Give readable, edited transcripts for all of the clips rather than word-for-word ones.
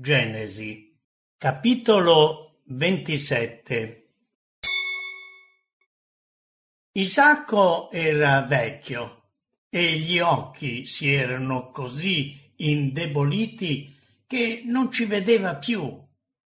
Genesi, capitolo 27. Isacco era vecchio e gli occhi si erano così indeboliti che non ci vedeva più.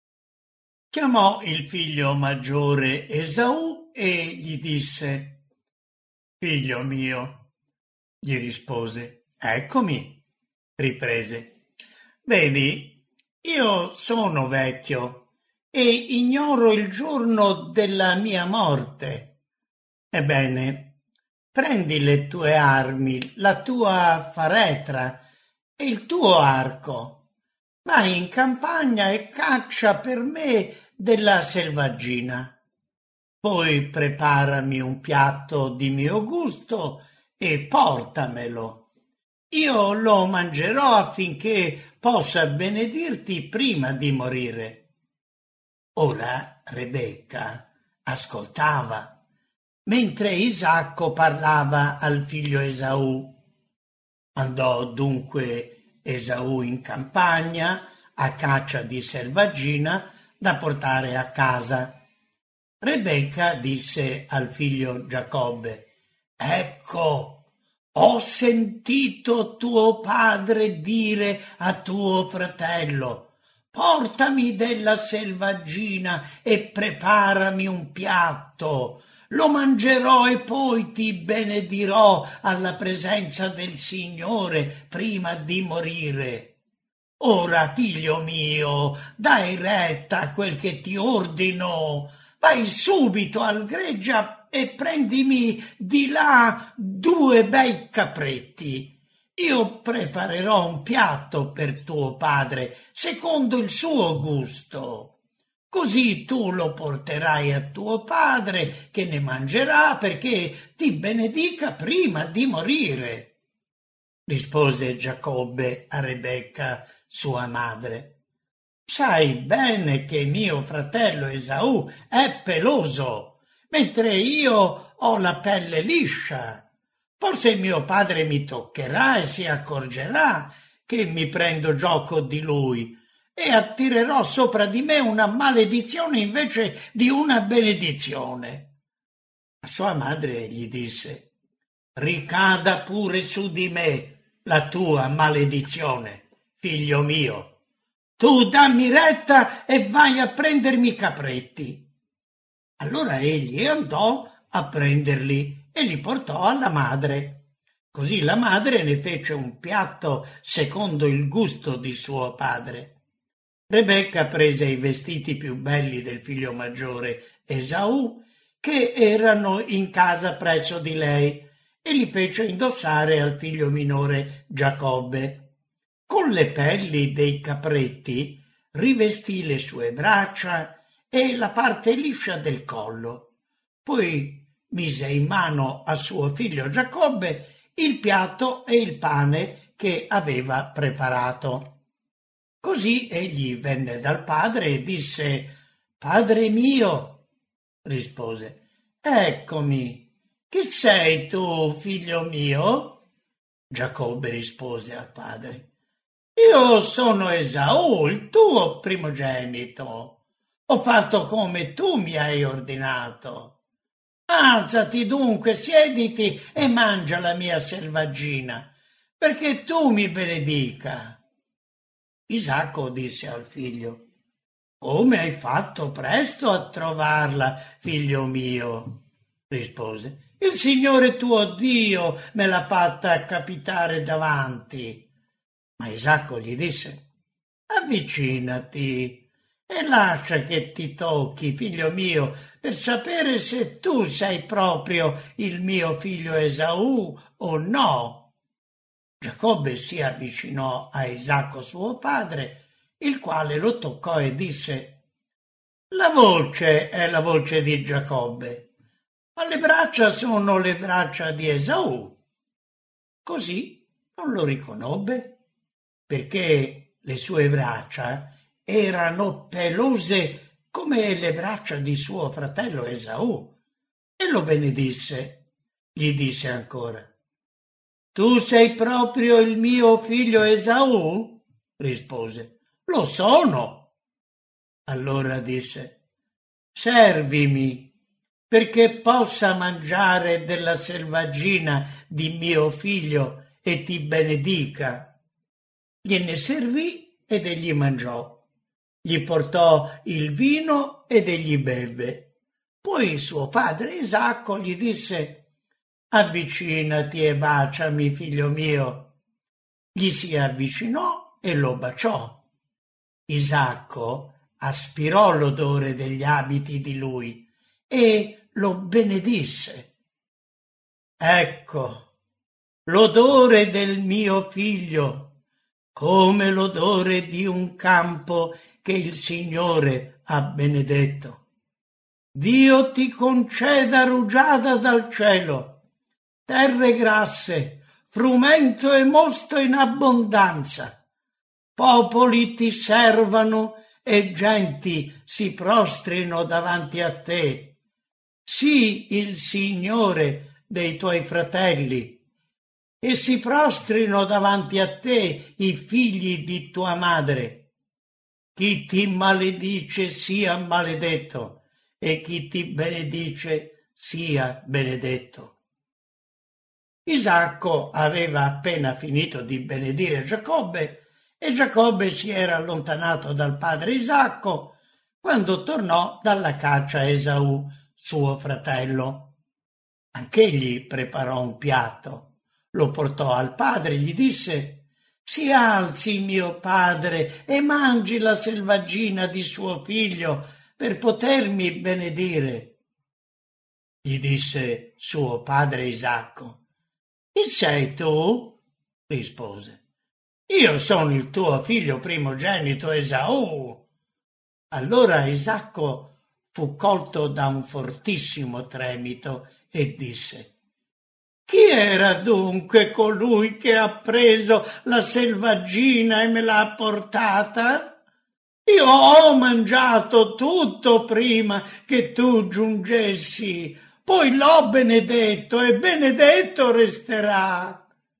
Chiamò il figlio maggiore Esaù e gli disse: «Figlio mio», gli rispose. «Eccomi», riprese. «Vedi, io sono vecchio e ignoro il giorno della mia morte. Ebbene, prendi le tue armi, la tua faretra e il tuo arco. Vai in campagna e caccia per me della selvaggina. Poi preparami un piatto di mio gusto e portamelo. Io lo mangerò affinché possa benedirti prima di morire». Ora Rebecca ascoltava, mentre Isacco parlava al figlio Esaù. Andò dunque Esaù in campagna a caccia di selvaggina da portare a casa. Rebecca disse al figlio Giacobbe: «Ecco, ho sentito tuo padre dire a tuo fratello: portami della selvaggina e preparami un piatto. Lo mangerò e poi ti benedirò alla presenza del Signore prima di morire. Ora, figlio mio, dai retta a quel che ti ordino. Vai subito al greggia e prendimi di là 2 bei capretti. Io preparerò un piatto per tuo padre secondo il suo gusto. Così tu lo porterai a tuo padre, che ne mangerà perché ti benedica prima di morire». Rispose Giacobbe a Rebecca, sua madre: «Sai bene che mio fratello Esaù è peloso, mentre io ho la pelle liscia. Forse mio padre mi toccherà e si accorgerà che mi prendo gioco di lui e attirerò sopra di me una maledizione invece di una benedizione». La sua madre gli disse: «Ricada pure su di me la tua maledizione, figlio mio. Tu dammi retta e vai a prendermi i capretti». Allora egli andò a prenderli e li portò alla madre. Così la madre ne fece un piatto secondo il gusto di suo padre. Rebecca prese i vestiti più belli del figlio maggiore Esaù, che erano in casa presso di lei, e li fece indossare al figlio minore Giacobbe. Con le pelli dei capretti rivestì le sue braccia e la parte liscia del collo. Poi mise in mano a suo figlio Giacobbe il piatto e il pane che aveva preparato. Così egli venne dal padre e disse: «Padre mio», rispose. «Eccomi. Chi sei tu, figlio mio?» Giacobbe rispose al padre: «Io sono Esaù, il tuo primogenito. Ho fatto come tu mi hai ordinato. Alzati dunque, siediti e mangia la mia selvaggina, perché tu mi benedica». Isacco disse al figlio: «Come hai fatto presto a trovarla, figlio mio?» rispose. «Il Signore tuo Dio me l'ha fatta capitare davanti». Ma Isacco gli disse: «Avvicinati e lascia che ti tocchi, figlio mio, per sapere se tu sei proprio il mio figlio Esaù o no». Giacobbe si avvicinò a Isacco suo padre, il quale lo toccò e disse: «La voce è la voce di Giacobbe, ma le braccia sono le braccia di Esaù». Così non lo riconobbe, perché le sue braccia erano pelose come le braccia di suo fratello Esaù, e lo benedisse. Gli disse ancora: «Tu sei proprio il mio figlio Esaù?» rispose. Lo sono. Allora disse: servimi perché possa mangiare della selvaggina di mio figlio e ti benedica. Gliene servì ed egli mangiò. Gli portò il vino ed egli bevve. Poi suo padre Isacco gli disse: avvicinati e baciami, figlio mio. Gli si avvicinò e lo baciò. Isacco aspirò l'odore degli abiti di lui e lo benedisse. Ecco l'odore del mio figlio, come l'odore di un campo che il Signore ha benedetto. Dio ti conceda rugiada dal cielo, terre grasse, frumento e mosto in abbondanza. Popoli ti servano e genti si prostrino davanti a te. Sii il Signore dei tuoi fratelli, e si prostrino davanti a te i figli di tua madre. Chi ti maledice sia maledetto, e chi ti benedice sia benedetto. Isacco aveva appena finito di benedire Giacobbe, e Giacobbe si era allontanato dal padre Isacco quando tornò dalla caccia Esaù, suo fratello. Anch'egli preparò un piatto, lo portò al padre e gli disse: si alzi mio padre e mangi la selvaggina di suo figlio per potermi benedire. Gli disse suo padre Isacco: chi sei tu? Rispose: io sono il tuo figlio primogenito Esaù. Allora Isacco fu colto da un fortissimo tremito e disse: chi era dunque colui che ha preso la selvaggina e me l'ha portata? Io ho mangiato tutto prima che tu giungessi, poi l'ho benedetto e benedetto resterà.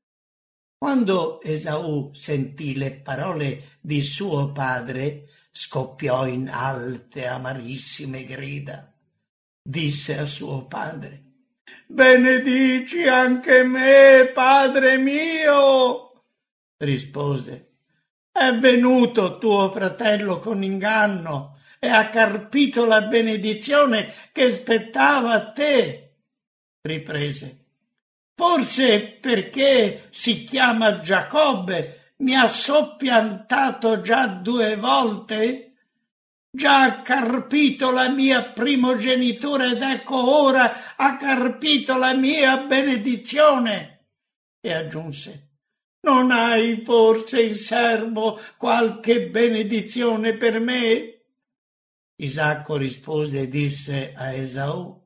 Quando Esaù sentì le parole di suo padre, scoppiò in alte, amarissime grida. Disse a suo padre: benedici anche me, padre mio. Rispose: è venuto tuo fratello con inganno e ha carpito la benedizione che spettava a te. Riprese: forse perché si chiama Giacobbe mi ha soppiantato già 2 volte? Già ha carpito la mia primogenitura ed ecco ora ha carpito la mia benedizione. E aggiunse: non hai forse in serbo qualche benedizione per me? Isacco rispose e disse a Esaù: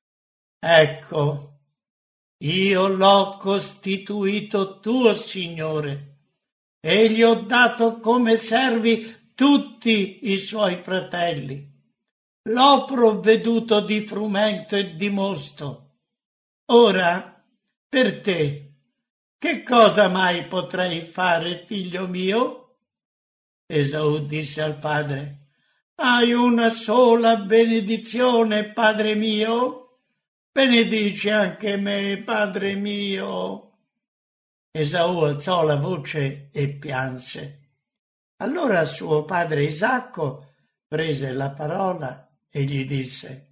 ecco, io l'ho costituito tuo signore e gli ho dato come servi tutti i suoi fratelli. L'ho provveduto di frumento e di mosto. Ora, per te, che cosa mai potrei fare, figlio mio? Esaù disse al padre: hai una sola benedizione, padre mio? Benedici anche me, padre mio. Esaù alzò la voce e pianse. Allora suo padre Isacco prese la parola e gli disse: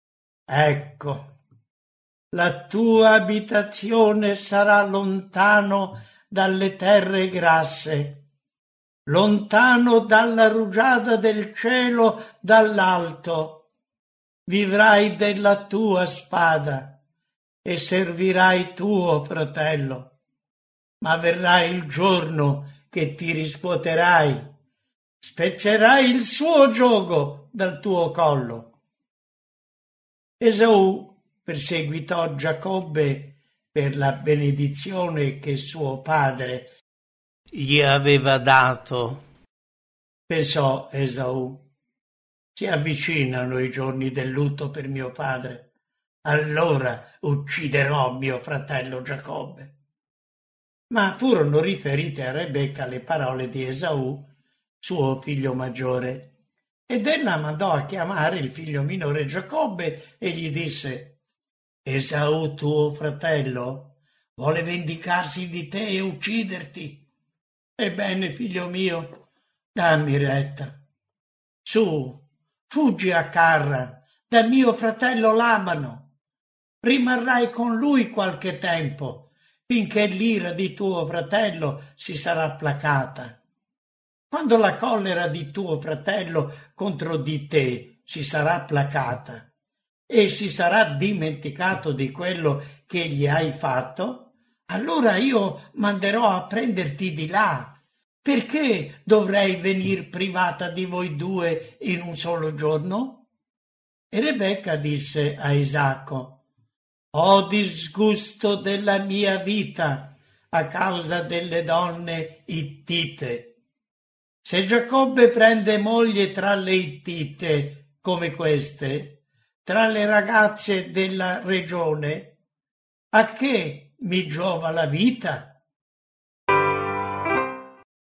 ecco, la tua abitazione sarà lontano dalle terre grasse, lontano dalla rugiada del cielo dall'alto. Vivrai della tua spada e servirai tuo fratello, ma verrà il giorno che ti riscuoterai, spezzerai il suo giogo dal tuo collo. Esaù perseguitò Giacobbe per la benedizione che suo padre gli aveva dato. Pensò Esaù: si avvicinano i giorni del lutto per mio padre, allora ucciderò mio fratello Giacobbe. Ma furono riferite a Rebecca le parole di Esaù suo figlio maggiore. Ed ella mandò a chiamare il figlio minore Giacobbe e gli disse: Esaù tuo fratello vuole vendicarsi di te e ucciderti. Ebbene, figlio mio, dammi retta. Su, fuggi a Carra da mio fratello Labano. Rimarrai con lui qualche tempo, finché l'ira di tuo fratello si sarà placata. Quando la collera di tuo fratello contro di te si sarà placata e si sarà dimenticato di quello che gli hai fatto, allora io manderò a prenderti di là. Perché dovrei venir privata di voi due in un solo giorno? E Rebecca disse a Isacco: Ho disgusto della mia vita a causa delle donne ittite. Se Giacobbe prende moglie tra le ittite come queste, tra le ragazze della regione, a che mi giova la vita?